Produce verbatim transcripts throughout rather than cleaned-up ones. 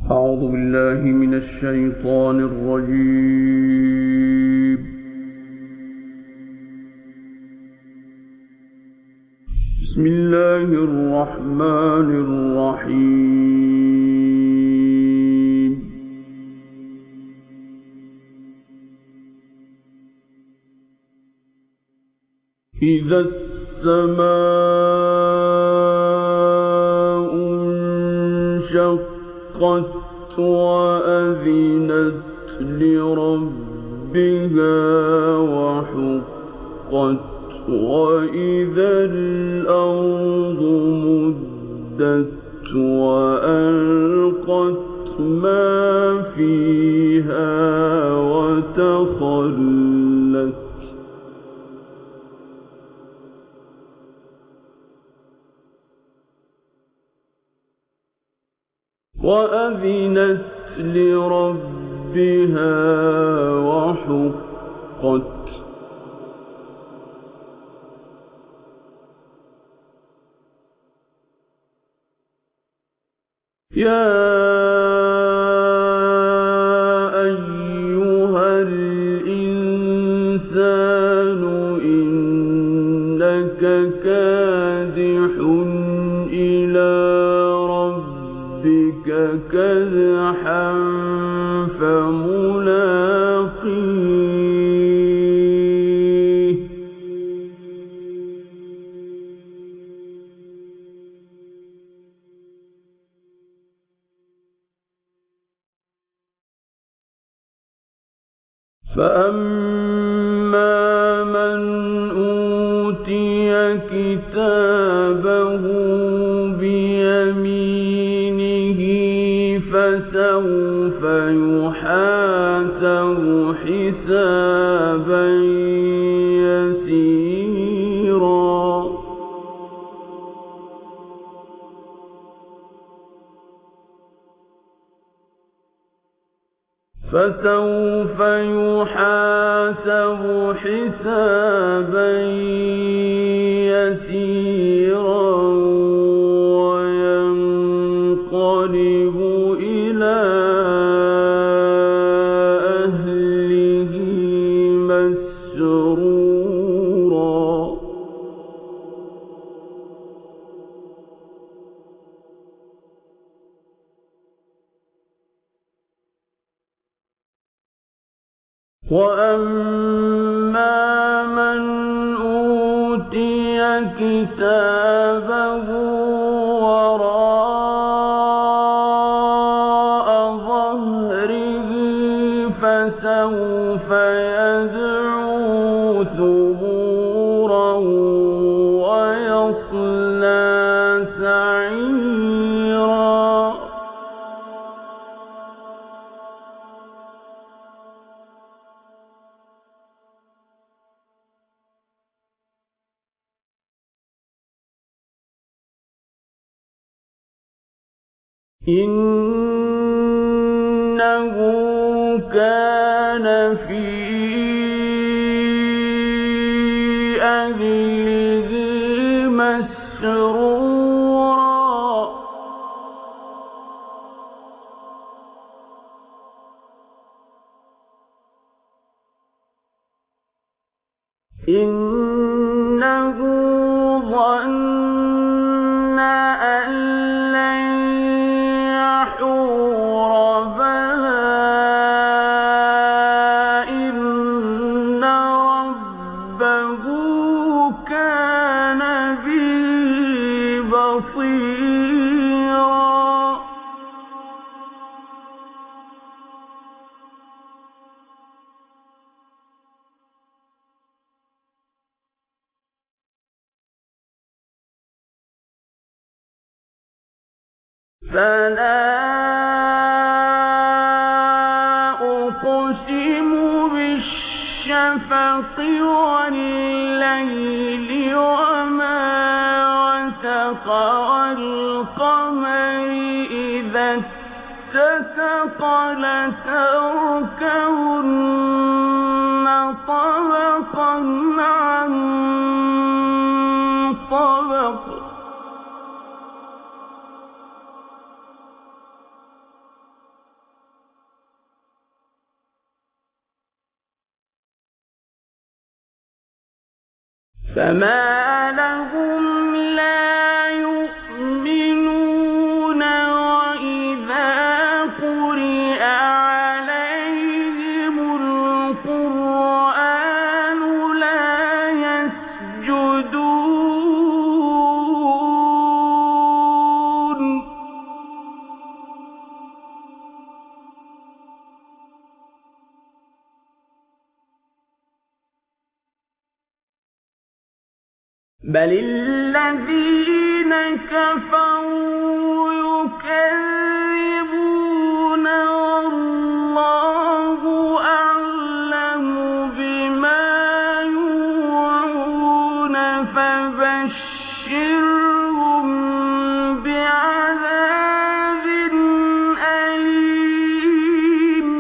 أعوذ بالله من الشيطان الرجيم. بسم الله الرحمن الرحيم. إذا السماء انشقت وأذنت لربها وحقت وإذا الأرض مدت وألقت ما فيها وتخلت وأذنت لربها وحقت يا أيها الإنسان إنك كادح إلى ربك كدحا فملاقيه فأما من أوتي كتابه بيمينه فسوف يحاسب حسابا يسيرا فسوف يحاسب حسابا يسيرا وينقلب إلى أهله مسرورا وأما من أوتي كتابه وراء ظهره فسوف يدعو ثبورا ويصلى سعيرا إنه كان في أهله مسرورا إنه ظن أن لن يحور بلى إن ربه كان به بصيرا فلا أقسم بالشفق والليل وما وسق والقمر إذا اتسق لتركبن طبقا عن طبق فما لهم لا يؤمنون وإذا قرئ عليهم القرآن لا يسجدون بل الذين كفروا يكذبون والله أعلم بما يوعون فبشرهم بعذاب أليم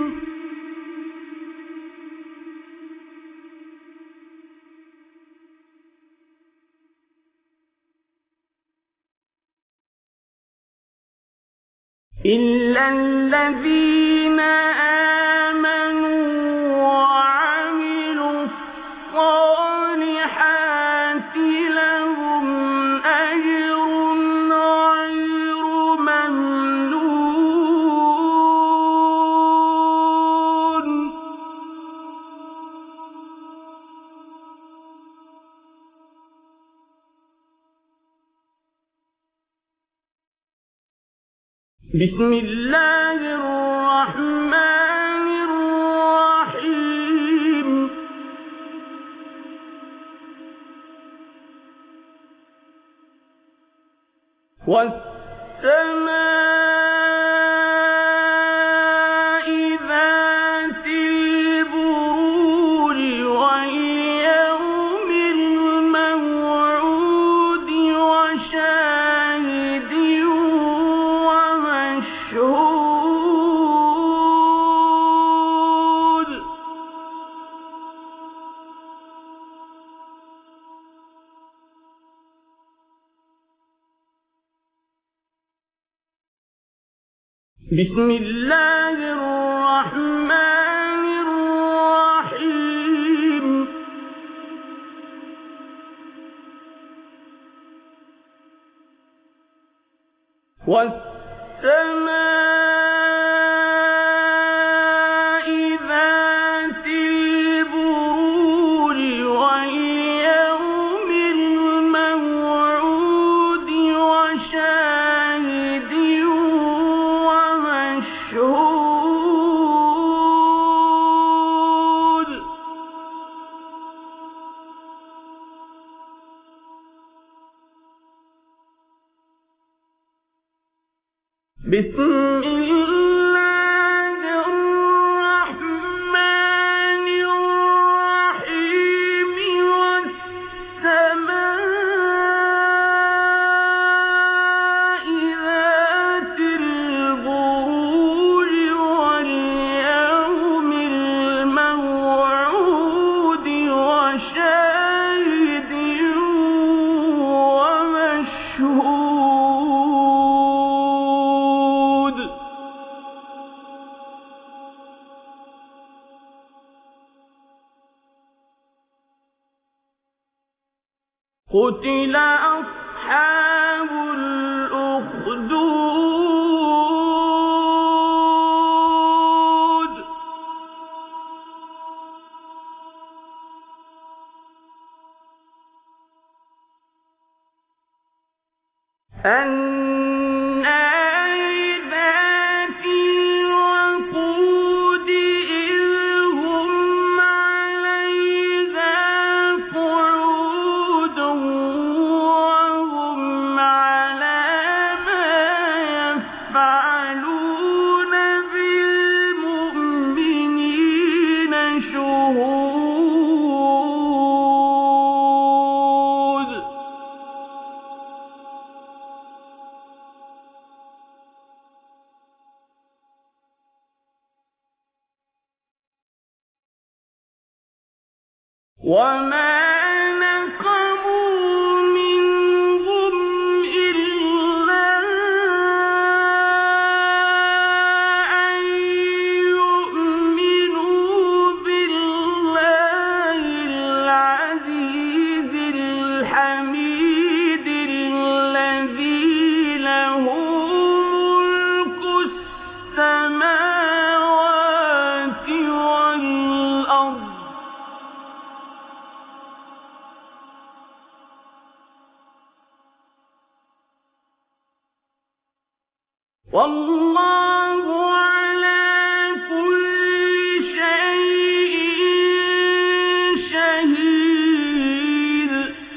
إلا الذين آمنوا وعملوا الصالحات لهم أجر غير ممنون بسم الله الرحمن الرحيم والسماء ذات البروج واليوم الموعود وشاهد ومشهود بسم الله الرحمن الرحيم والسماء ذات البروج واليوم الموعود وشاهد ومشهود بسم الله الرحمن الرحيم والسماء ذات البروج واليوم الموعود وشاهد ومشهود قتل أصحاب الأخدود النار ذات الوقود إذ هم عليها قعود وهم على ما يفعلون بالمؤمنين شهود وما نقموا منهم إلا أن يؤمنوا بالله العزيز والله على كل شيء شهيد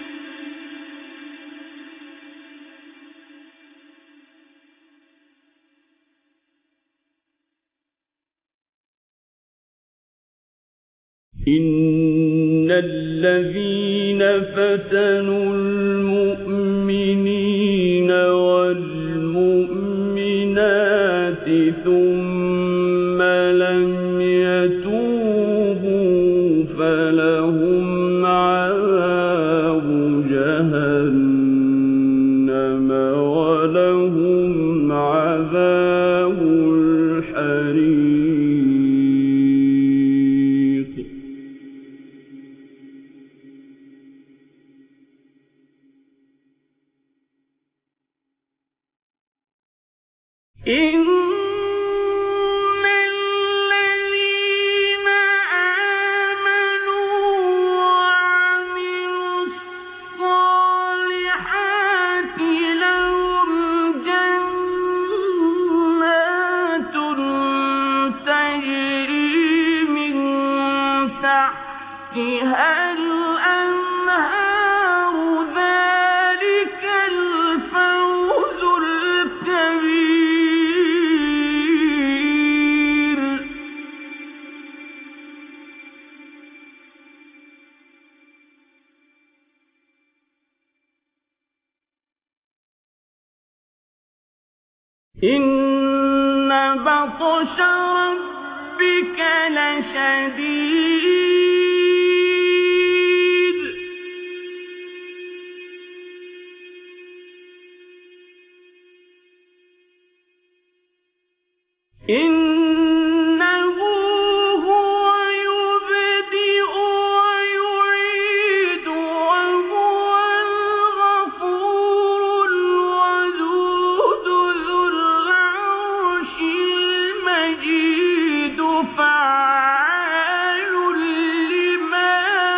إن الذين فتنوا المؤمنين والمؤمنات ثم لم يتوبوا فلهم عذاب جهنم ولهم عذاب الحريق إن الذين آمنوا وعملوا الصالحات لهم جنات تجري من تحتها الأنهار ذلك الفوز الكبير إن بطش ربك لشديد إنه هو يبدئ ويعيد وهو الغفور الودود ذو العرش المجيد فعال لما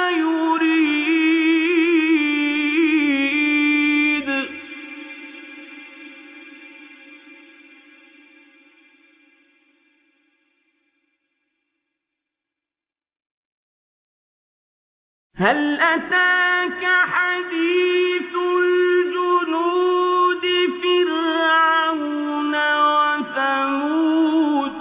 يريد هل أتاك حديث الجنود فرعون وثمود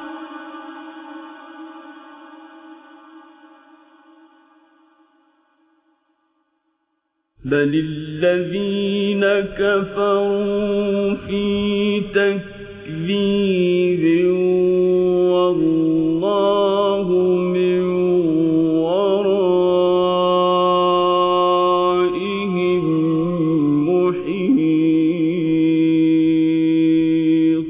بل الذين كفروا في تكذيب والله من ورائهم محيط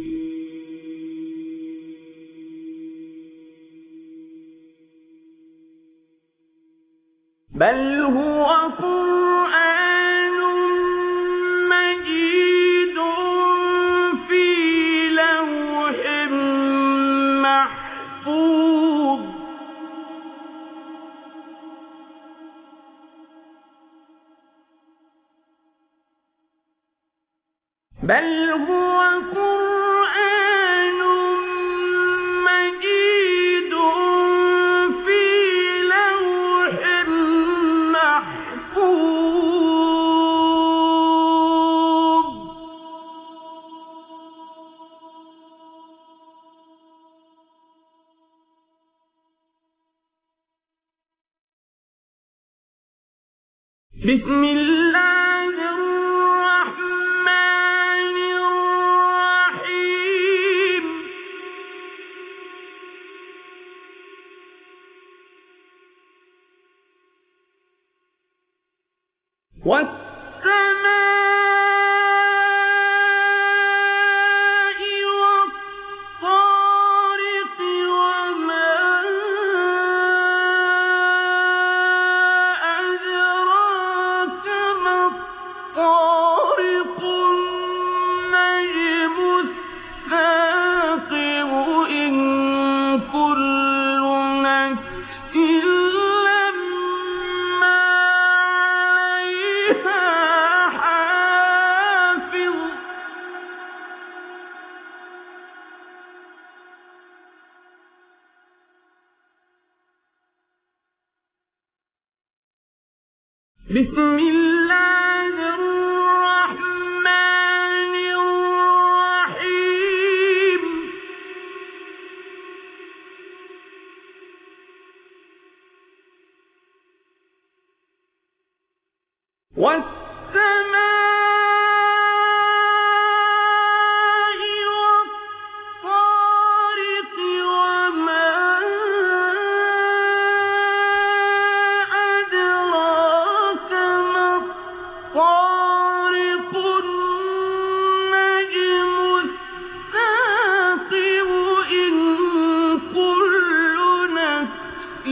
بل هو قرآن مجيد في لوح محفوظ بل هو قرآن مجيد في لوح محفوظ بسم الله الرحمن الرحيم والسماء والطارق وما أدراك ما الطارق النجم الثاقب إن كل نفس لما عليها بسم الله الرحمن الرحيم والسماء والطارق وما أدراك ما الطارق النجم الثاقب إن كل نفس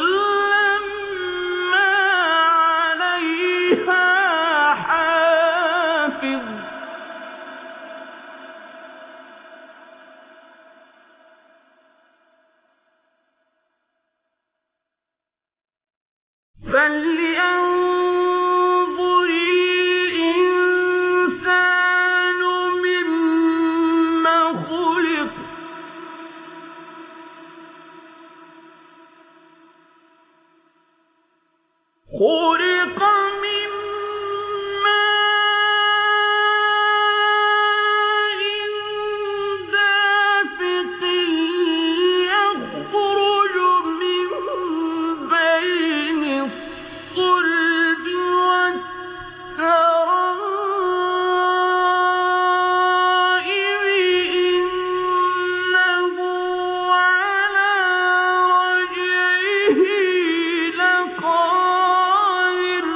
لما عليها حافظ فلينظر الإنسان مما خلق خلق من ماء دافق يخرج من بين الصلب والترائب إنه على رجعه لقادر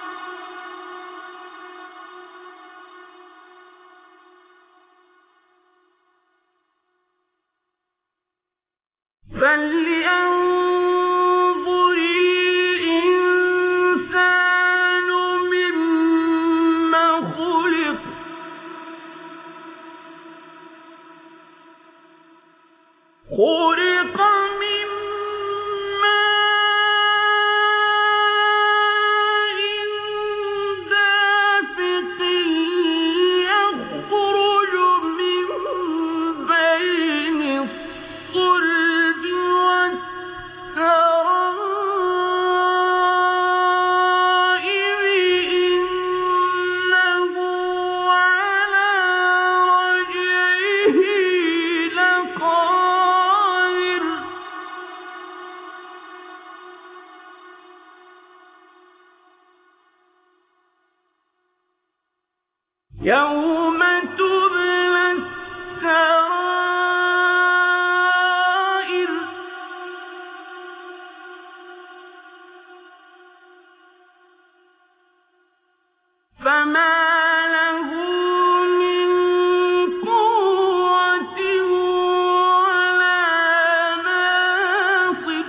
فلينظر الإنسان مما خلق خلق من ماء دافق يخرج من بين الصلب والترائب إنه على رجعه لقادر يوم تبلى السرائر فما له من قوة ولا ناصر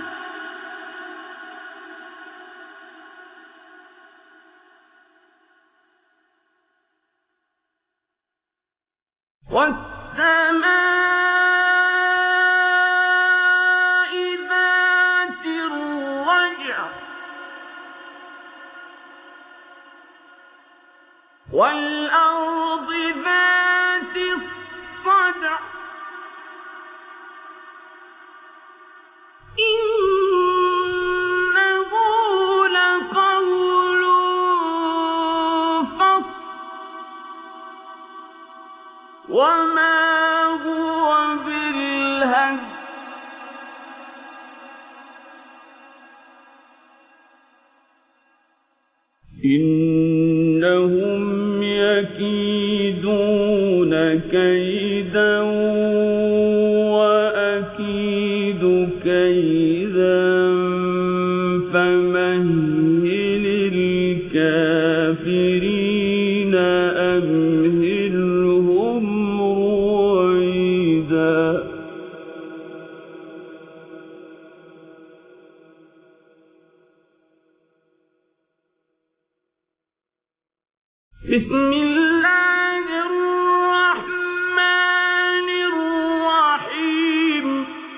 والسماء ذات الرجع والأرض ذات الصدع إنه لقول فصل وما هو بالهزل إنهم يكيدون كيدا وأكيد كيدا فمهل الكافرين أمهلهم رويدا بسم الله الرحمن الرحيم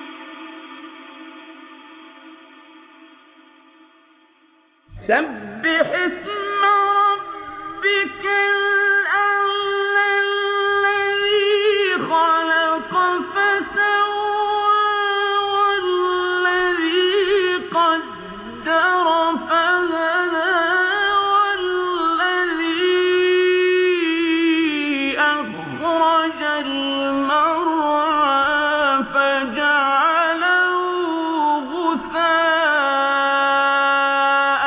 سبح اسم ربك الأعلى الذي خلق فسوى والذي قدر فهدى المرعى فجعله غثاء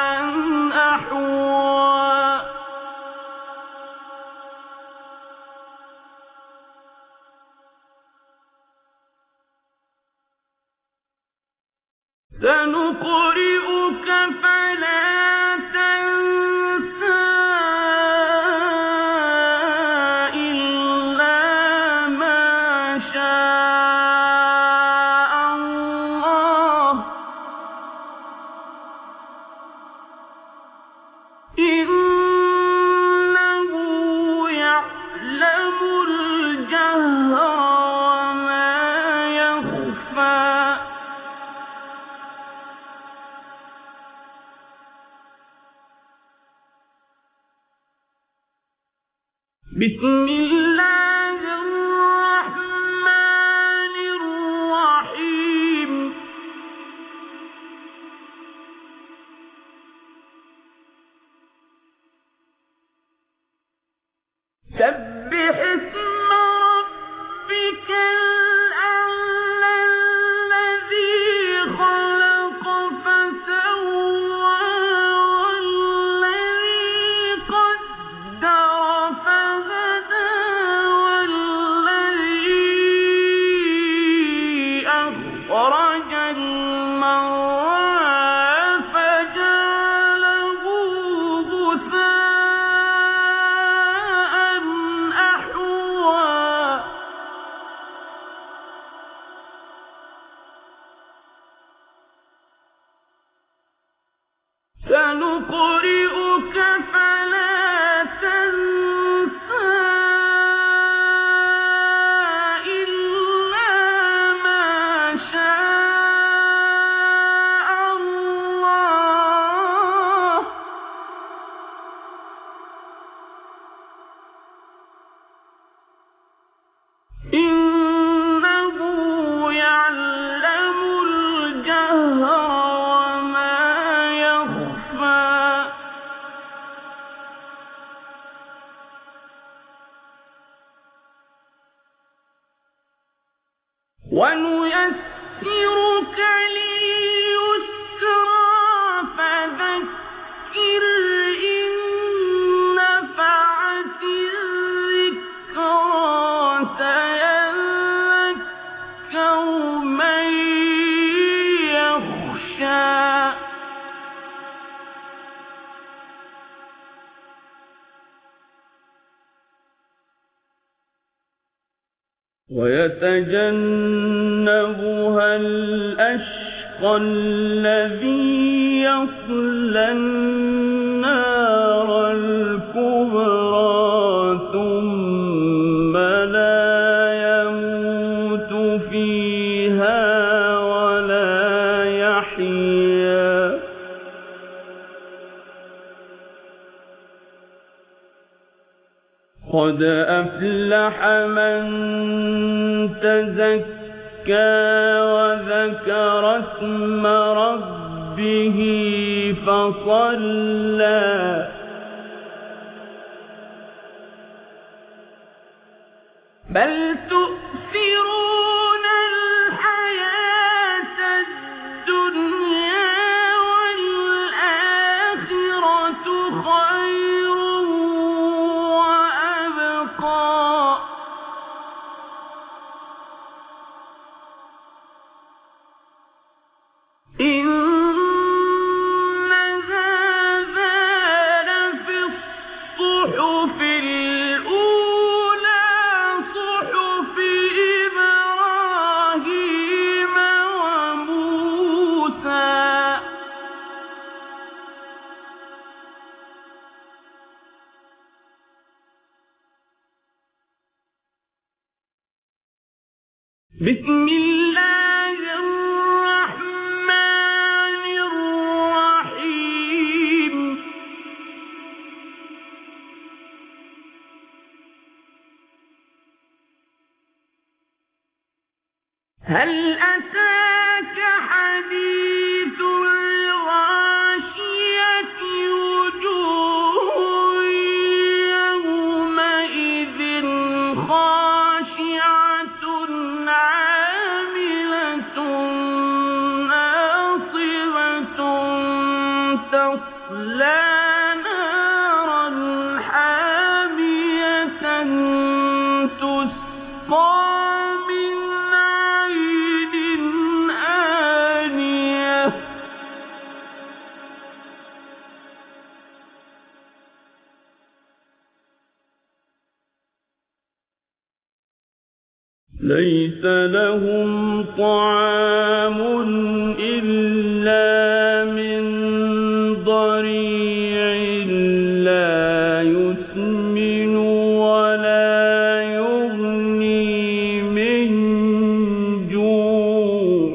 أحوى سنقرئك فلا تنسى إلا ما شاء الله إنه يعلم الجهر وما يخفى بسم الله الرحمن الرحيم سبح اسم ربك الأعلى الذي خلق فسوى والذي قدر فهدى والذي أخرج المرعى فجعله غثاء أحوى سنقرئك فلا تنسى إلا ما شاء الله إنه يعلم الجهر وما يخفى ونيسرك لليسرى فذكر إن نفعت الذكرى سيذكر من يخشى ويتجنبها الأشقى الذي يصلى النار الكبرى ثم لا يموت فيها ولا يحيا قد أفلح من تزكى وذكر اسم ربه فصلى بل تؤثرون الحياة الدنيا والآخرة خير وأبقى إن هذا لفي الصحف الأولى صحف إبراهيم وموسى بسم الله الرحمن الرحيم هل أتاك حديث الغاشية وجوه يومئذ خاشعة من عين آنية ليس لهم طعام إلا من ضريع لا يسمن ولا يغني من جوع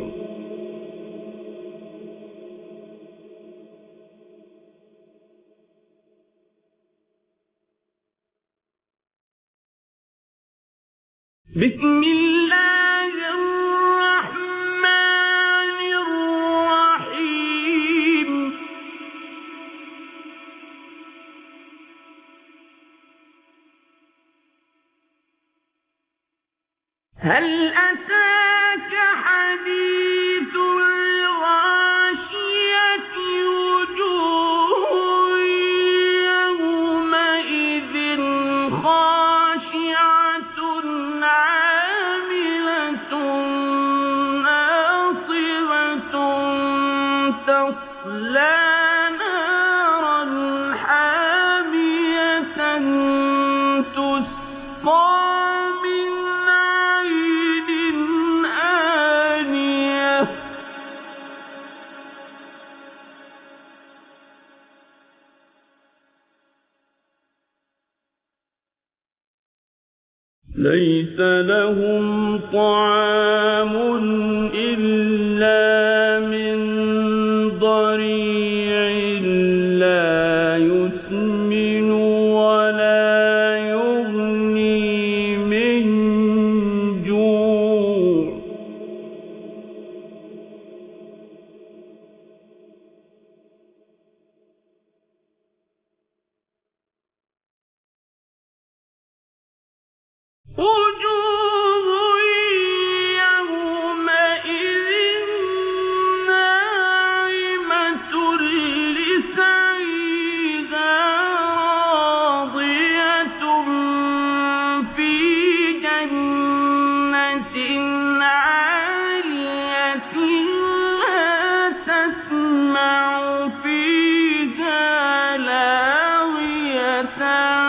بسم الله الرحمن الرحيم هل أتاك حديث الغاشية وجوه يومئذ خاشعة عاملة ناصبة تصلى نارا حامية تسقى من عين آنية ليس لهم طعام إلا من ضريع لا يسمن ولا يغني من جوع وجوه يومئذ ناعمة لسعيها راضية في جنة عالية لا تسمع فيها لاغية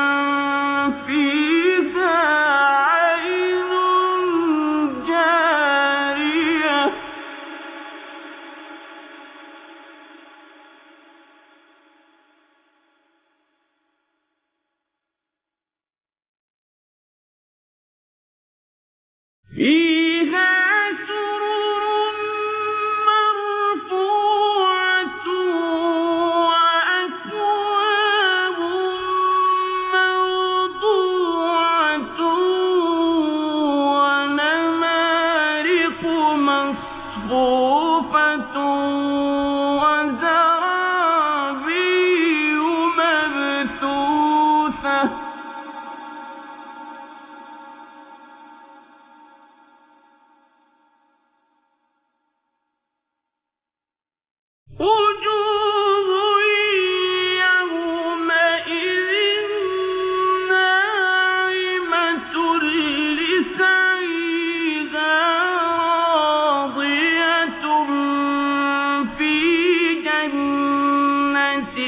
فيها عين جارية فيها سرر مرفوعة وأكواب موضوعة ونمارق مصفوفة وزرابي مبثوثة وجوه يومئذ ناعمة لسعيها راضية في جنة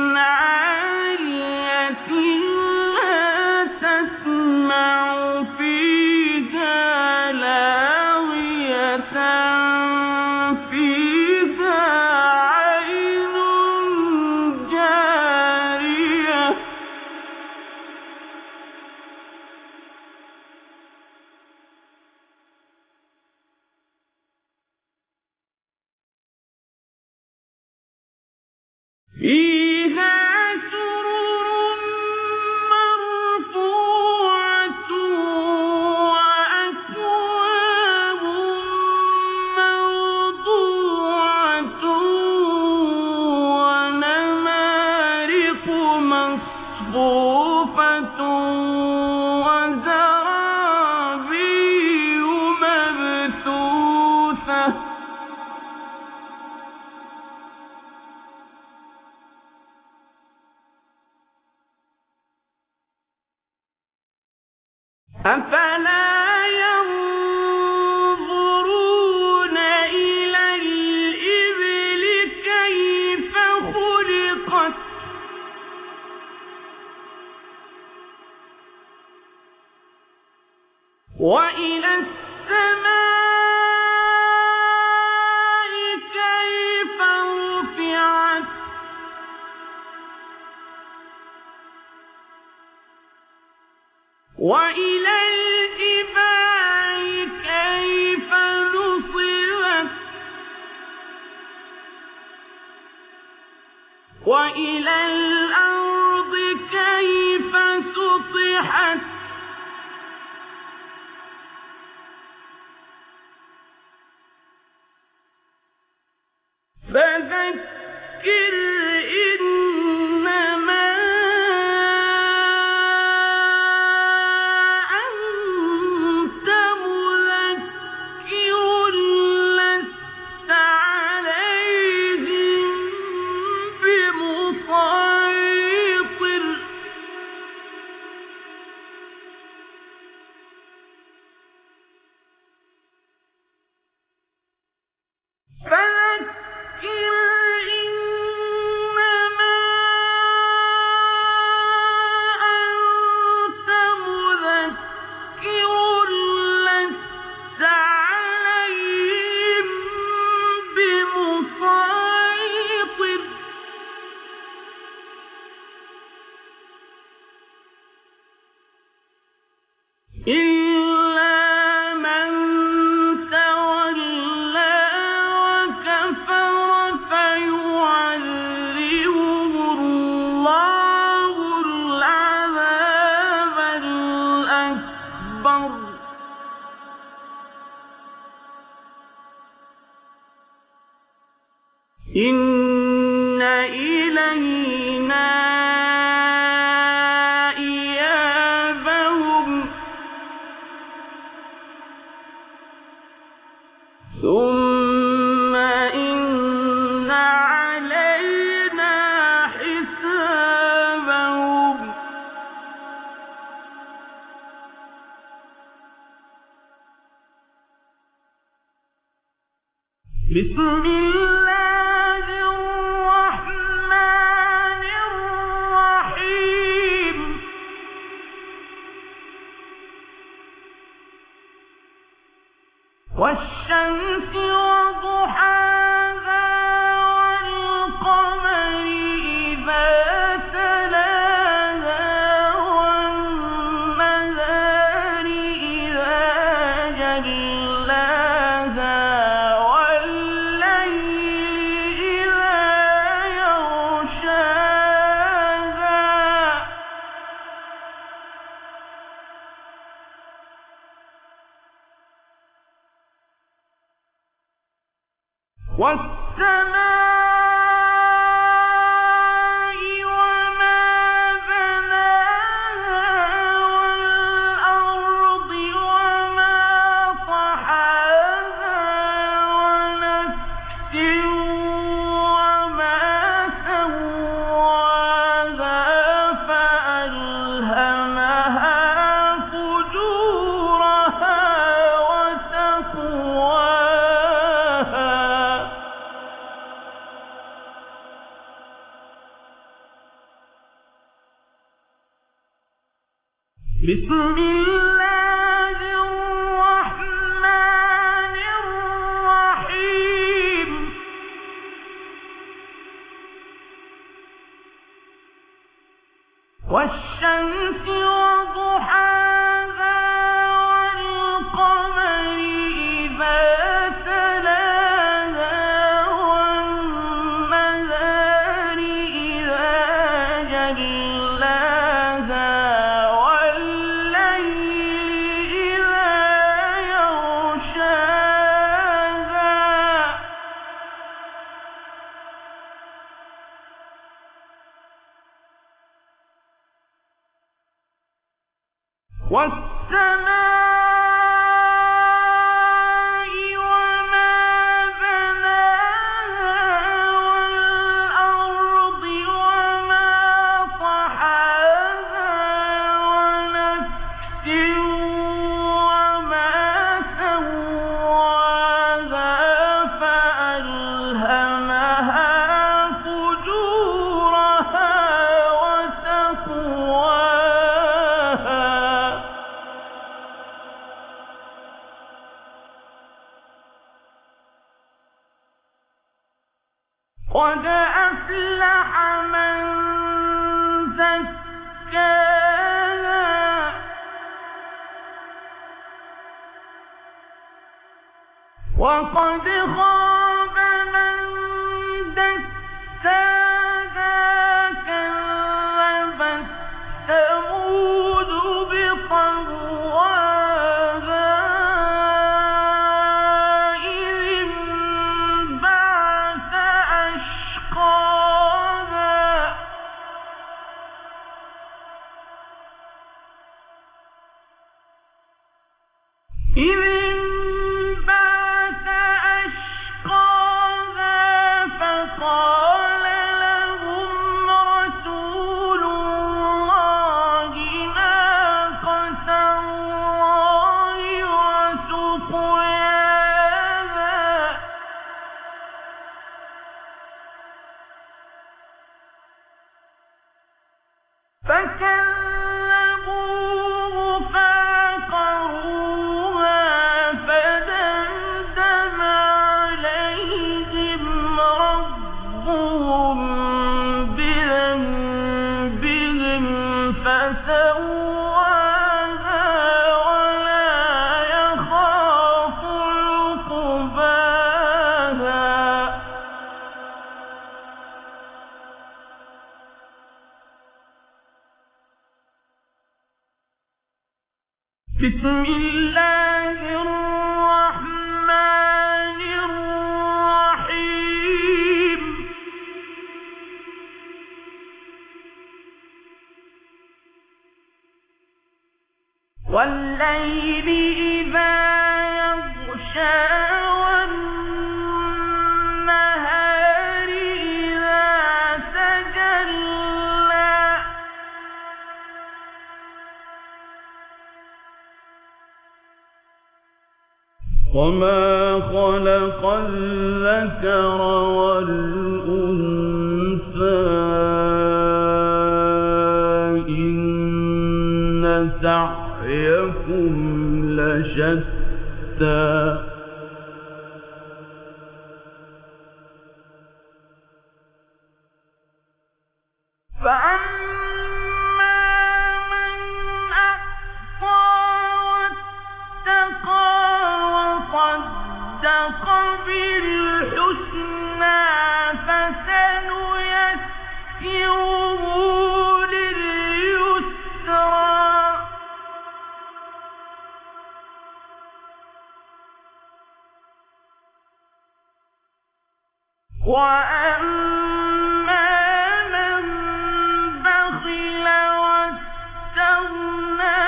عالية لا تسمع فيها لاغية فيها عين جارية فيها سرر مرفوعة وأكواب موضوعة ونمارق مصفوفة وزرابي مبثوثة وإلى السماء كيف رفعت وإلى الجبال كيف نصبت وإلى الأرض كيف سطحت فذكر إنما أنت مذكر لست عليهم بمسيطر إلا من تولى وكفر فيعذبه الله العذاب الأكبر إن إلينا ثم إن علينا حسابهم بسم الله الرحمن الرحيم والشمس وضحاها والقمر إذا تلاها والنهار إذا جلاها والليل إذا يغشاها والسماء وما بناها والأرض وما طحاها ونفس وما سواها فألهمها فجورها وتقواها بسم الله الرحمن الرحيم والشمس وضحاها والقمر إذا تلاها والنهار إذا جلاها والليل قد أفلح من زكاها وقد خاب من دساها كذبت ثمود بطغواها إذ انبعث أشقاها إذ انبعث أشقاها فقال لهم رسول الله ناقة الله وسقياها فكذبوه فعقروها فدمدم عليهم ربهم بذنبهم فسواها ولا يخاف عقباها بسم الله الرحمن الرحيم والليل إذا يغشى والنهار إذا تجلى وما خلق الذكر والأنثى إن سعيكم لشتى فأما من أعطى واتقى وصدق بالحسنى فسنيسره لليسرى وأما من بخل واستغنى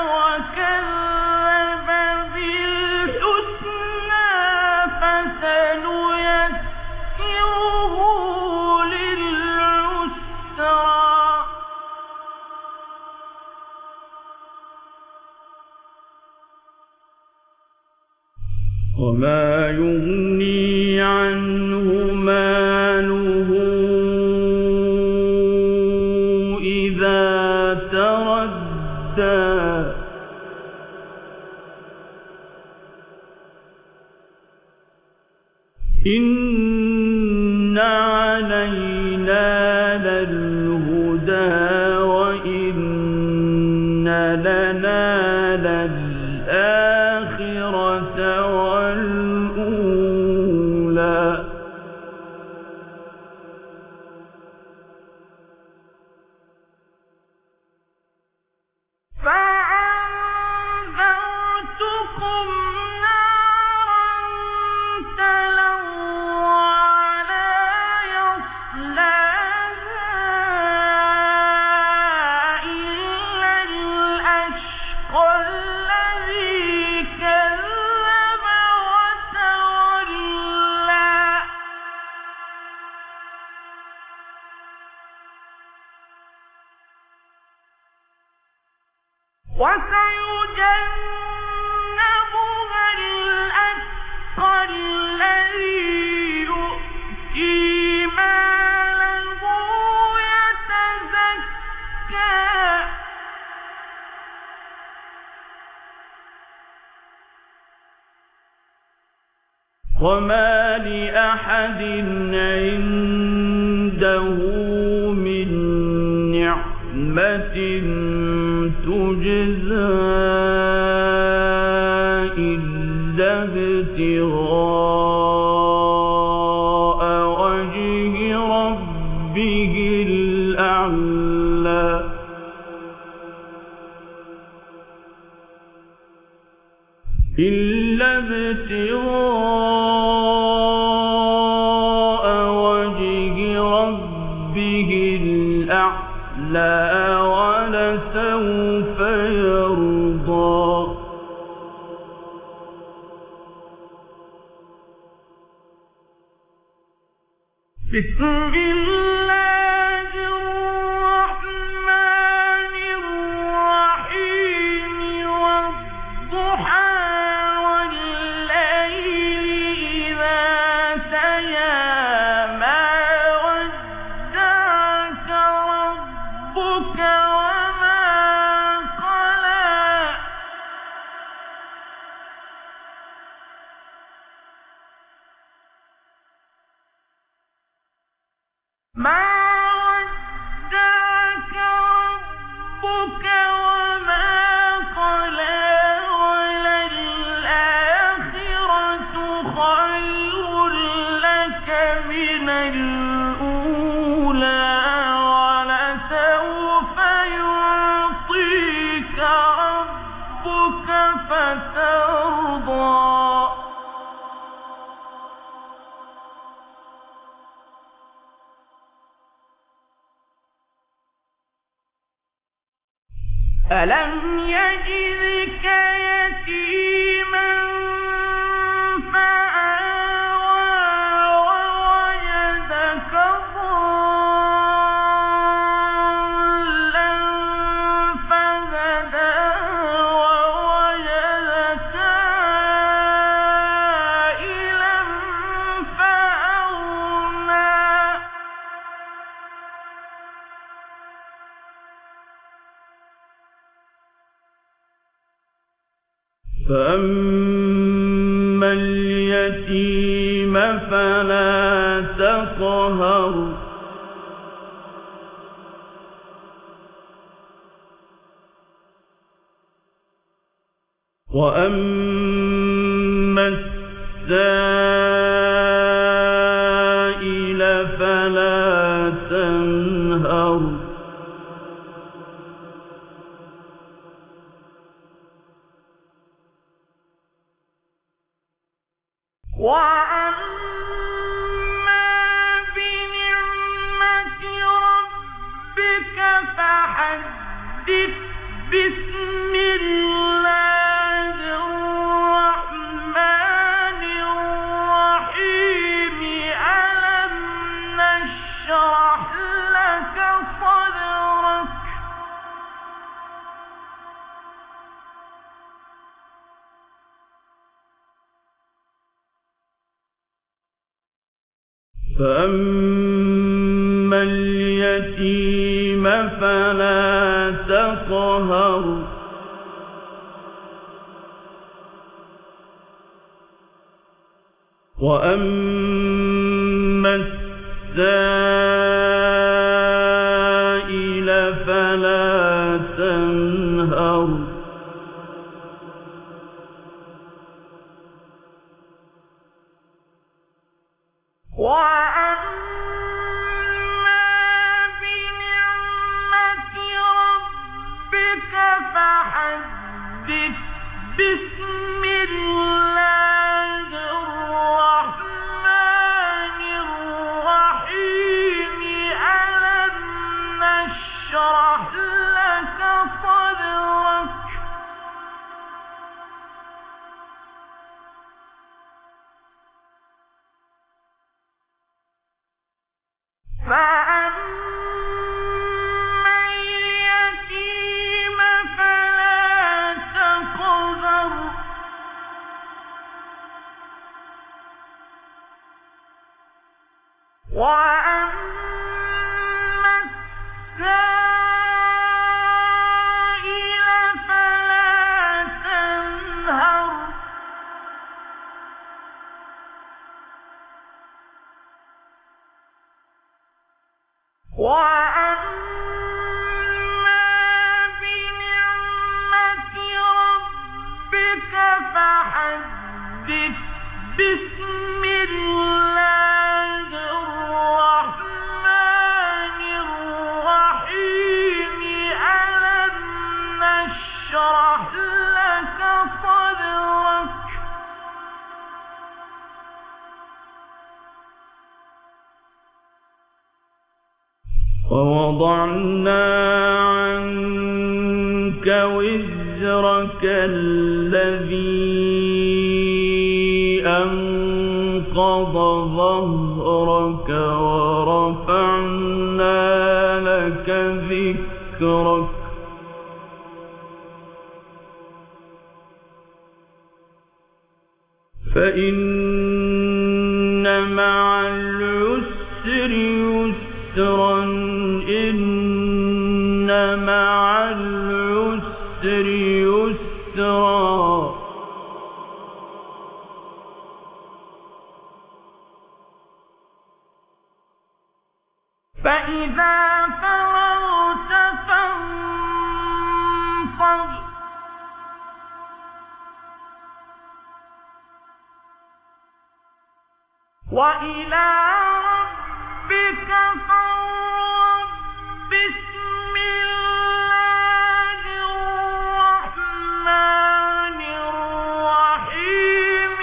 وكذب بالحسنى فسنيسره للعسرى وما يغني عنه ماله إذا تردى إن علينا للهدى وإن لنا للآخرة والأولى فأنذرتكم نارا تلظى لا يصلاها إلا الأشقى الذي كذب وما لأحد عنده من نعمة تجزى إلا ابتغاء وجه ربه الأعلى إلا ابتغاء وجه ربه الأعلى ولسوف يرضى بسم الله الرحمن الرحيم والضحى والليل إذا سجى ما ودعك ربك وما قلى ما ودعك ربك وما قلى وللآخرة خير لك من الأولى ولسوف يعطيك ربك فترضى ألم يجدك يتيما فآوى ووجدك ضالا فهدى ووجدك عائلا فأغنى فأما اليتيم فلا تقهر وأما السائل فلا تنهر وأما بنعمة ربك فحدث بسم الله الرحمن الرحيم ألم نشرح لك صدرك فأما اليتيم فلا تقهر وأما السائل فلا تنهر وأما بنعمة ربك فحدث بسم الله الرحمن الرحيم ألم نشرح لك صدرك فأما اليتيم فلا تقهر وأما السائل فلا تنهر فحدث باسم الله الرحمن الرحيم ألم نشرح لك صدرك ووضعنا عنك وزرك الذي أنقض ظهرك ورفعنا لك ذكرك فإن مع العسر يسرا إن مع العسر يسرا فإذا فرغت فانصب وإلى ربك فارغب بسم الله الرحمن الرحيم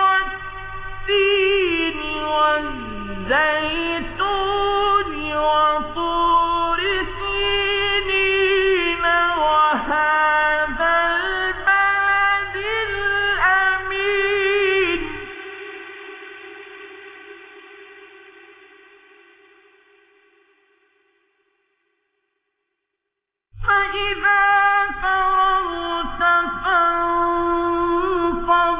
والتين والزيتون وطور سينين وهذا البلد الأمين فإذا فرغت فانصب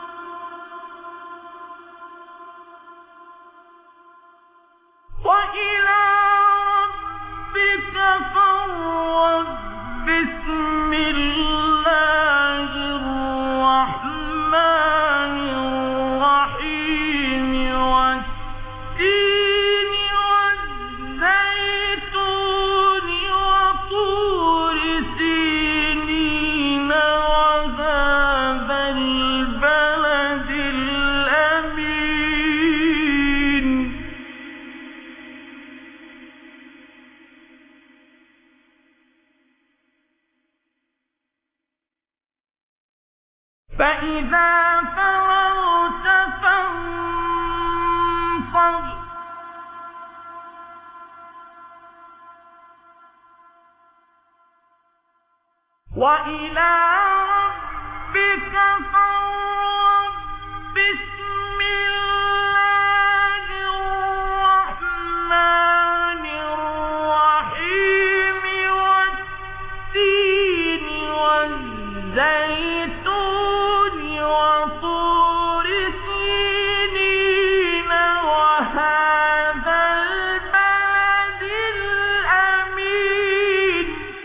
وإلى ربك فارغب بسم الله الرحمن الرحيم والتين والزيتون وطور سينين وهذا البلد الأمين فإذا فرغت فانصب وإلى ربك فارغب بسم الله الرحمن الرحيم والتين والزيتون وطور سينين وهذا البلد الأمين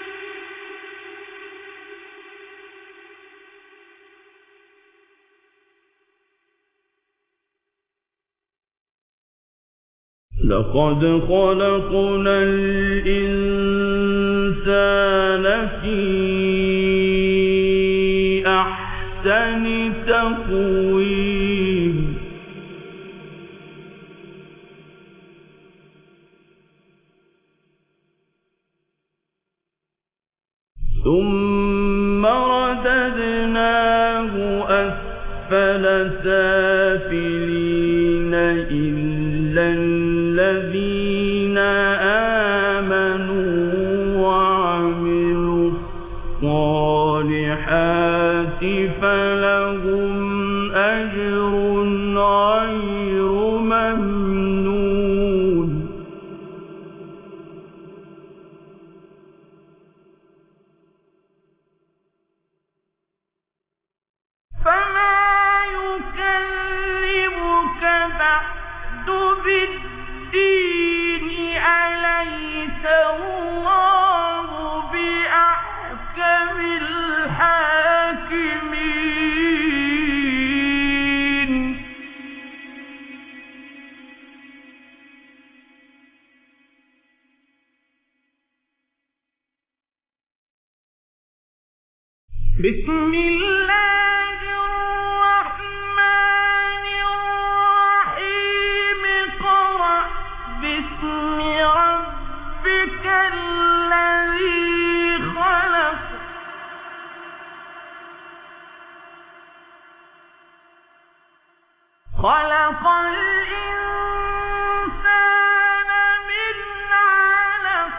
لقد خلقنا الإنسان في أحسن تقويم ثم رددناه أسفل سافلين إلا الذين آمنوا وعملوا الصالحات فلهم أجر غير ممنون فما يكذبك بعد بالدين أليس الله بأحكم الحاكمين بسم الله خلق الإنسان من علق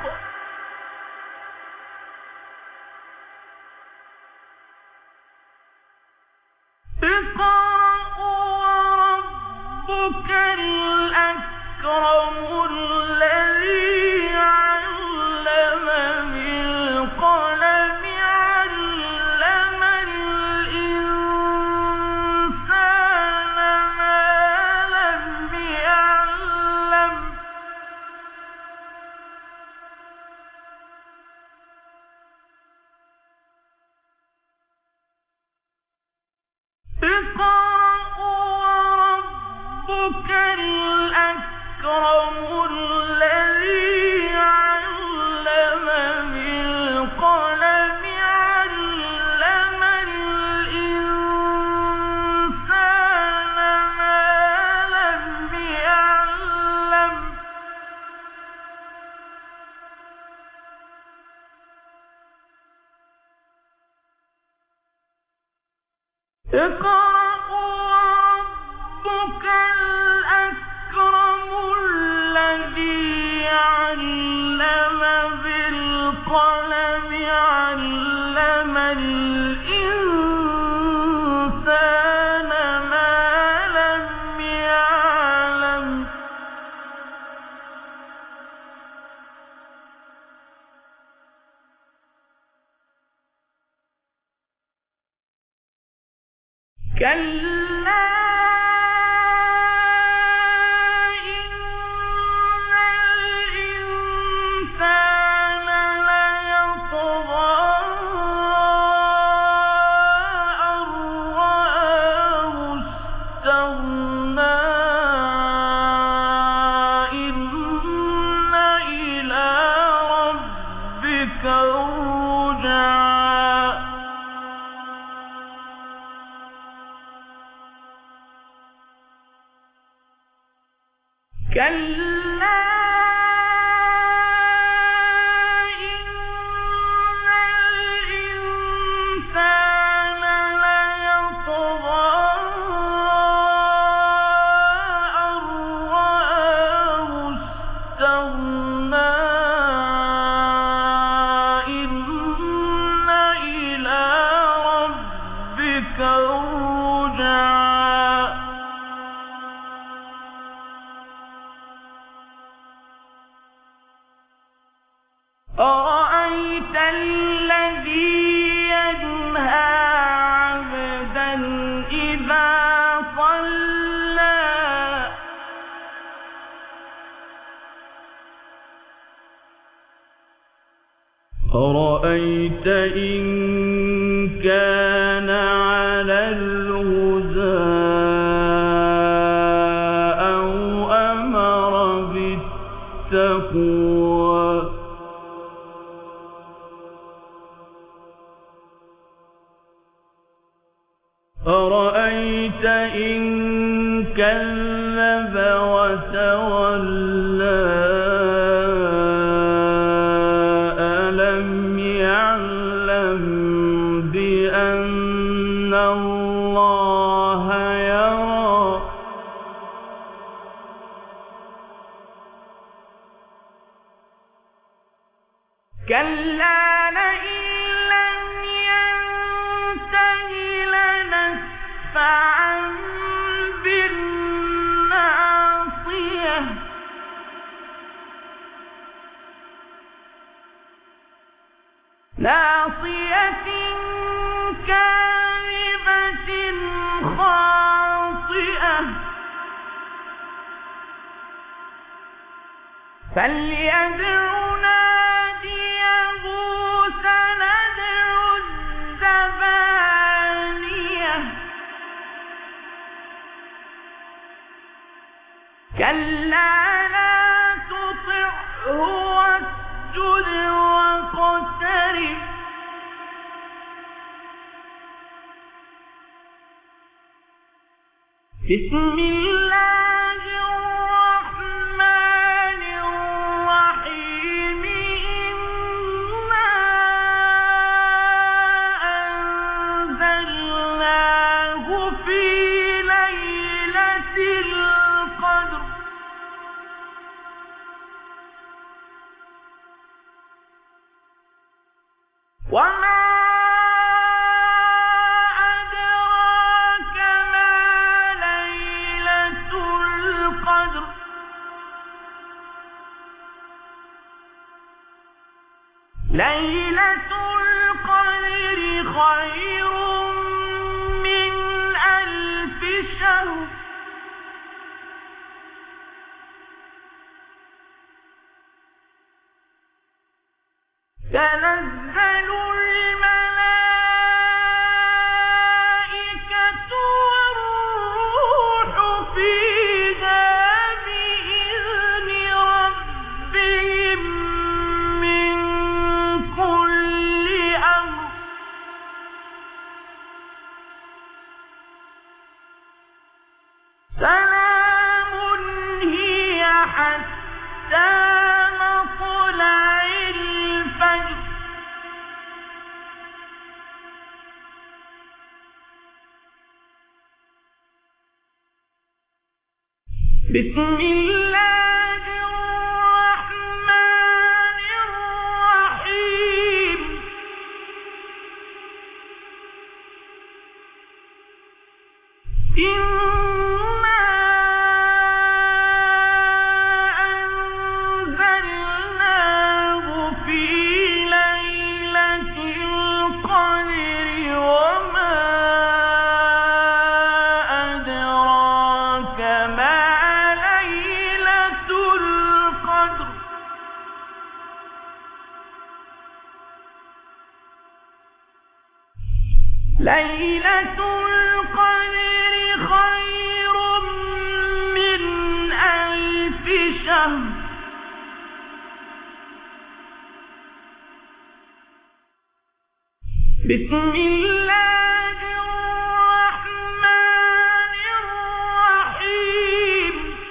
اقرأ وربك الأكرم الذي علم بالقلم علم الإنسان ما لم يعلم اقرأ وربك الأكرم الذي علم بالقلم علم الإنسان ما لم يعلم اقرأ وربك الأكرم الذي علم بالقلم علم الإنسان ما لم يعلم كلا إن الإنسان ليطغى أن رآه استغنى إن إلى ربك الرجعى كلا إن الإنسان ليطغى أن رآه استغنى إن إلى ربك الرجعى أرأيت الذي ينهى عبدا إذا صلى أرأيت إن كان على الهدى أو أمر بالتقوى أرأيت إن كذب وتولى ألم يعلم بأن الله يرى كلا لئن لم ينته لنسفعا بالناصية ناصية كاذبة خاطئة فليدع ناديه سندع الزبانية كلا لا تطعه واسجد واقترب بسم الله الرحمن الرحيم إنا أنزلناه في ليلة ليلة القدر خير من ألف شهر تنزل الملائكة والروح فيها بإذن ربهم من كل أمر سلام هي حتى مطلع الفجر بسم الله الرحمن الرحيم إنا أنزلناه في ليلة القدر وما أدراك ما ليلة القدر ليلة القدر خير من ألف شهر بسم الله الرحمن الرحيم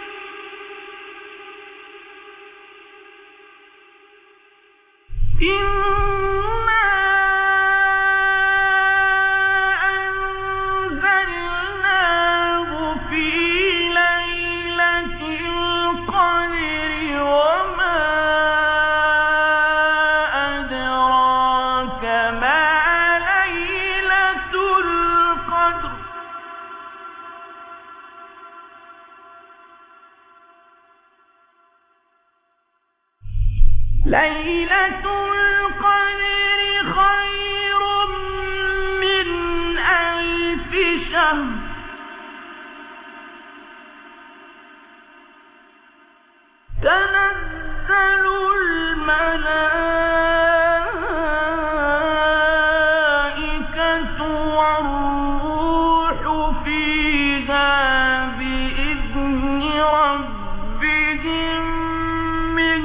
إنا أنزلناه في ليلة القدر وما أدراك ما ليلة القدر ليلة القدر خير من ألف شهر تنزل الملائكة والروح فيها بإذن ربهم من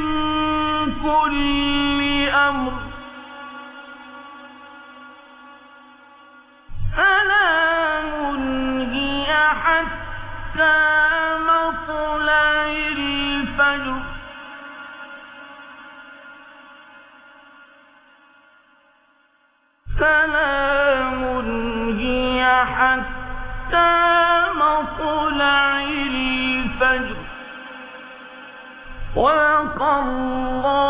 كل أمر سلام هي حتى مطلع الفجر سلام هي حتى مطلع الفجر وقال الله